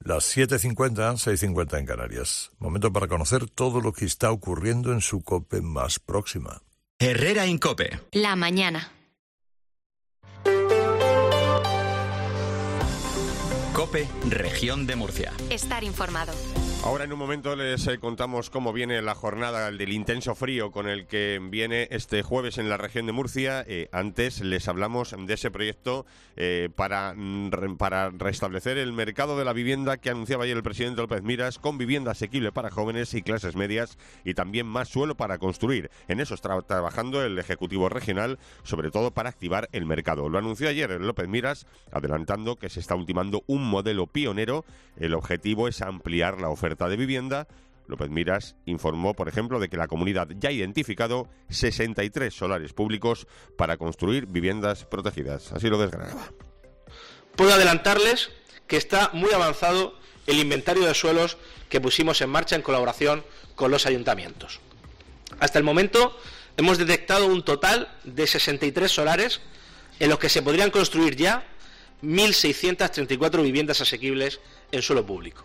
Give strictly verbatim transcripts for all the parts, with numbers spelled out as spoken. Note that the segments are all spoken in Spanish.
Las siete cincuenta, seis cincuenta en Canarias. Momento para conocer todo lo que está ocurriendo en su COPE más próxima. Herrera Incope. La mañana. COPE, Región de Murcia. Estar informado. Ahora en un momento les eh, contamos cómo viene la jornada del intenso frío con el que viene este jueves en la región de Murcia. Eh, antes les hablamos de ese proyecto eh, para, para restablecer el mercado de la vivienda que anunciaba ayer el presidente López Miras, con vivienda asequible para jóvenes y clases medias y también más suelo para construir. En eso está trabajando el Ejecutivo Regional, sobre todo para activar el mercado. Lo anunció ayer López Miras, adelantando que se está ultimando un modelo pionero. El objetivo es ampliar la oferta de vivienda. López Miras informó, por ejemplo, de que la comunidad ya ha identificado sesenta y tres solares públicos para construir viviendas protegidas. Así lo desgranaba. Puedo adelantarles que está muy avanzado el inventario de suelos que pusimos en marcha en colaboración con los ayuntamientos. Hasta el momento hemos detectado un total de sesenta y tres solares en los que se podrían construir ya mil seiscientas treinta y cuatro viviendas asequibles en suelo público.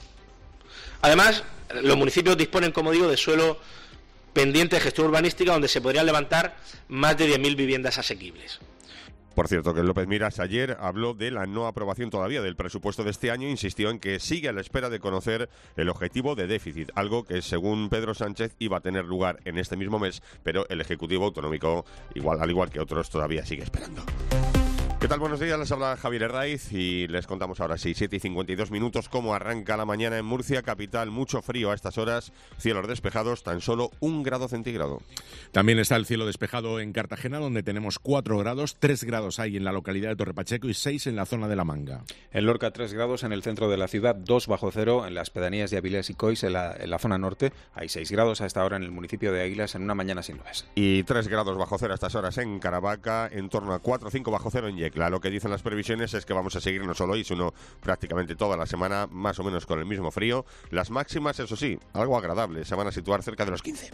Además, los municipios disponen, como digo, de suelo pendiente de gestión urbanística donde se podrían levantar más de diez mil viviendas asequibles. Por cierto, que López Miras ayer habló de la no aprobación todavía del presupuesto de este año e insistió en que sigue a la espera de conocer el objetivo de déficit, algo que según Pedro Sánchez iba a tener lugar en este mismo mes, pero el Ejecutivo Autonómico, igual, al igual que otros, todavía sigue esperando. ¿Qué tal? Buenos días, les habla Javier Herraiz y les contamos ahora sí, siete y cincuenta y dos minutos, cómo arranca la mañana en Murcia, capital. Mucho frío a estas horas, cielos despejados, tan solo un grado centígrado. También está el cielo despejado en Cartagena, donde tenemos cuatro grados, tres grados hay en la localidad de Torrepacheco y seis en la zona de La Manga. En Lorca, tres grados en el centro de la ciudad, dos bajo cero en las pedanías de Avilés y Cois, en la, en la zona norte. Hay seis grados a esta hora en el municipio de Águilas, en una mañana sin nubes. Y tres grados bajo cero a estas horas en Caravaca, en torno a cuatro o cinco bajo cero en Yecla. Lo que dicen las previsiones es que vamos a seguir no solo hoy, sino prácticamente toda la semana, más o menos con el mismo frío. Las máximas, eso sí, algo agradables, se van a situar cerca de los quince.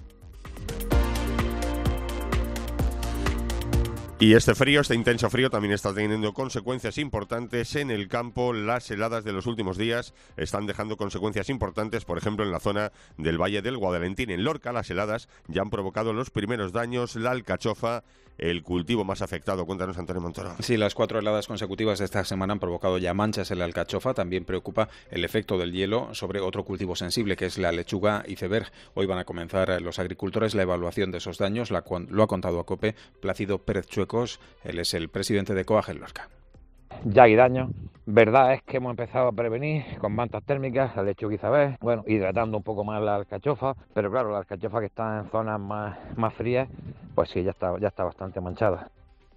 Y este frío, este intenso frío, también está teniendo consecuencias importantes en el campo. Las heladas de los últimos días están dejando consecuencias importantes, por ejemplo, en la zona del Valle del Guadalentín. En Lorca, las heladas ya han provocado los primeros daños. La alcachofa, el cultivo más afectado. Cuéntanos, Antonio Montoro. Sí, las cuatro heladas consecutivas de esta semana han provocado ya manchas en la alcachofa. También preocupa el efecto del hielo sobre otro cultivo sensible, que es la lechuga iceberg. Hoy van a comenzar los agricultores la evaluación de esos daños. La, lo ha contado a COPE Plácido Pérez Chueco. Él es el presidente de Coag Lorca. Ya hay daño. Verdad es que hemos empezado a prevenir con mantas térmicas, la lechuga iceberg, bueno, hidratando un poco más la alcachofa, pero claro, la alcachofa que está en zonas más, más frías, pues sí, ya está, ya está bastante manchada.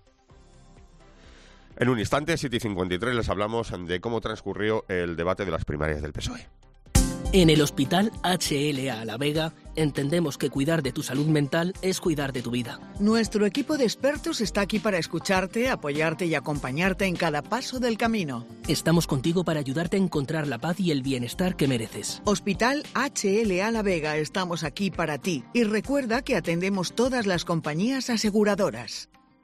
En un instante, siete y cincuenta y tres, les hablamos de cómo transcurrió el debate de las primarias del P S O E. En el Hospital H L A La Vega entendemos que cuidar de tu salud mental es cuidar de tu vida. Nuestro equipo de expertos está aquí para escucharte, apoyarte y acompañarte en cada paso del camino. Estamos contigo para ayudarte a encontrar la paz y el bienestar que mereces. Hospital H L A La Vega, estamos aquí para ti. Y recuerda que atendemos todas las compañías aseguradoras.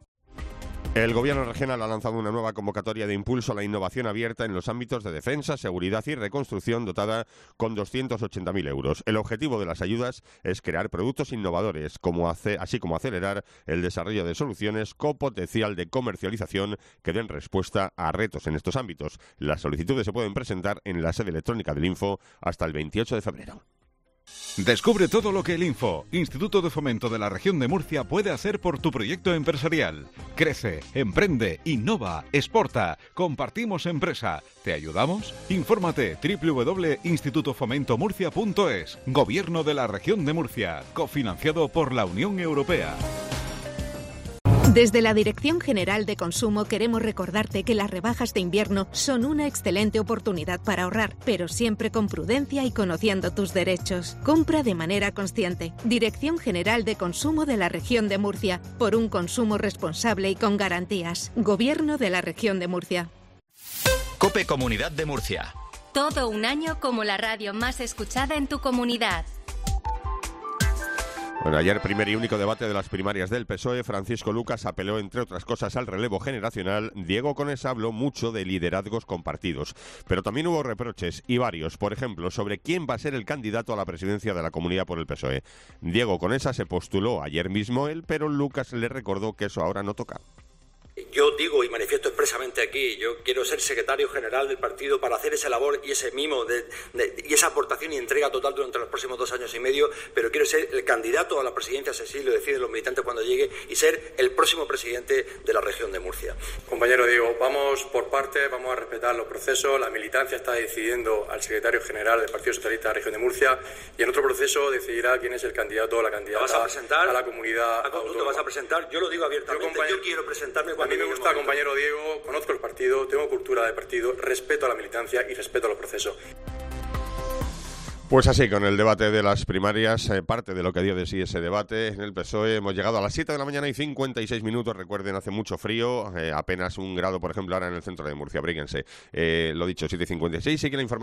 El Gobierno regional ha lanzado una nueva convocatoria de impulso a la innovación abierta en los ámbitos de defensa, seguridad y reconstrucción, dotada con doscientos ochenta mil euros. El objetivo de las ayudas es crear productos innovadores, como hace, así como acelerar el desarrollo de soluciones con potencial de comercialización que den respuesta a retos en estos ámbitos. Las solicitudes se pueden presentar en la sede electrónica del Info hasta el veintiocho de febrero. Descubre todo lo que el Info, Instituto de Fomento de la Región de Murcia, puede hacer por tu proyecto empresarial. Crece, emprende, innova, exporta. Compartimos empresa. ¿Te ayudamos? Infórmate doble u doble u doble u punto instituto fomento murcia punto es. Gobierno de la Región de Murcia. Cofinanciado por la Unión Europea. Desde la Dirección General de Consumo queremos recordarte que las rebajas de invierno son una excelente oportunidad para ahorrar, pero siempre con prudencia y conociendo tus derechos. Compra de manera consciente. Dirección General de Consumo de la Región de Murcia. Por un consumo responsable y con garantías. Gobierno de la Región de Murcia. COPE Comunidad de Murcia. Todo un año como la radio más escuchada en tu comunidad. Bueno, ayer primer y único debate de las primarias del P S O E. Francisco Lucas apeló, entre otras cosas, al relevo generacional. Diego Conesa habló mucho de liderazgos compartidos, pero también hubo reproches, y varios, por ejemplo, sobre quién va a ser el candidato a la presidencia de la Comunidad por el P S O E. Diego Conesa se postuló ayer mismo él, pero Lucas le recordó que eso ahora no toca. Yo digo y manifiesto expresamente aquí, yo quiero ser secretario general del partido para hacer esa labor y ese mimo de, de, y esa aportación y entrega total durante los próximos dos años y medio, pero quiero ser el candidato a la presidencia, si lo deciden los militantes cuando llegue, y ser el próximo presidente de la región de Murcia. Compañero Diego, vamos por partes, vamos a respetar los procesos. La militancia está decidiendo al secretario general del Partido Socialista de la región de Murcia, y en otro proceso decidirá quién es el candidato o la candidata ¿Vas a, presentar? a la comunidad ¿A autónoma. ¿Tú te vas a presentar? Yo lo digo abiertamente, yo, yo quiero presentarme cuando... A mí me gusta, compañero Diego, conozco el partido, tengo cultura de partido, respeto a la militancia y respeto a los procesos. Pues así, con el debate de las primarias, eh, parte de lo que dio de sí ese debate en el P S O E. Hemos llegado a las siete de la mañana y cincuenta y seis minutos. Recuerden, hace mucho frío, eh, apenas un grado, por ejemplo, ahora en el centro de Murcia. Abríguense. Eh, lo dicho, siete y cincuenta y seis. Sigue la información.